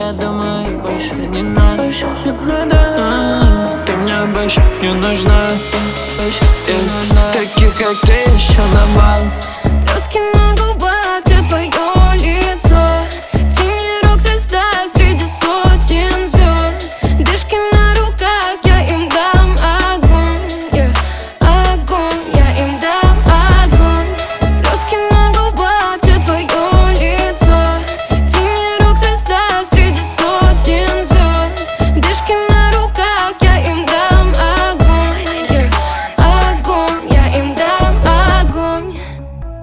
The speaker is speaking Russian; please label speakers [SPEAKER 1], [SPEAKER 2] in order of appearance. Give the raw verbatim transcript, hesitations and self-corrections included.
[SPEAKER 1] я думаю, больше не надо, больше не надо. Ты мне больше не нужна, больше не нужна. Таких как ты еще навал.